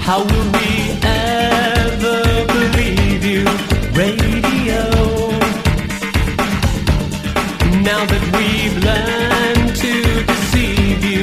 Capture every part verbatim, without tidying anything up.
How will we ever believe you, radio? Now that we've learned to deceive you,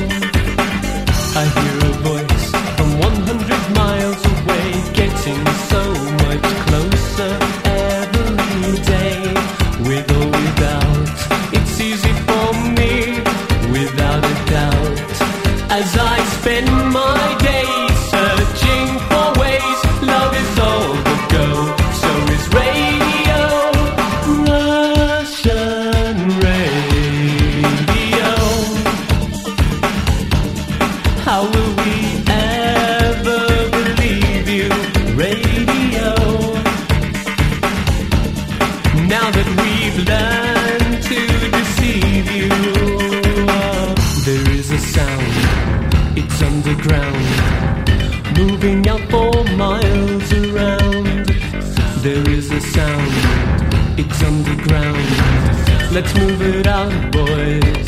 I hear a voice from one hundred miles away, getting so much closer every day. With or without, it's easy for me, without a doubt. As I spend my days searching for ways, love is all the go. So is radio, Russian radio. How will we ever believe you, radio? Now that we've learned to deceive you. There is a sound, it's underground, moving out for miles around. There is a sound, it's underground. Let's move it out, boys.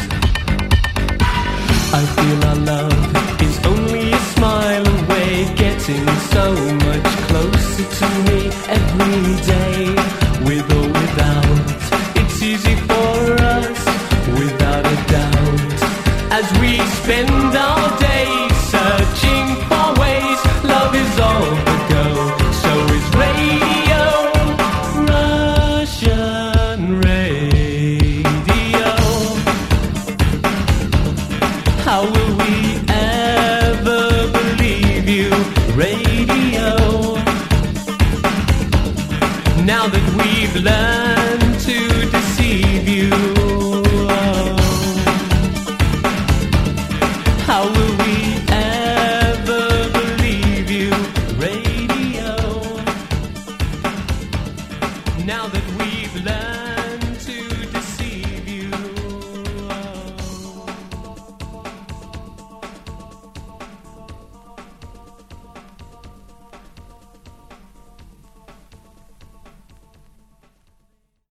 I feel our love is only a smile away, getting so much closer to me every day. With or without, it's easy for us, without a doubt. As we spend our days searching for ways, love is all the go. So is radio, Russian radio. How will we ever believe you, radio? Now that we've learned to deceive you. How will we ever believe you, radio? Now that we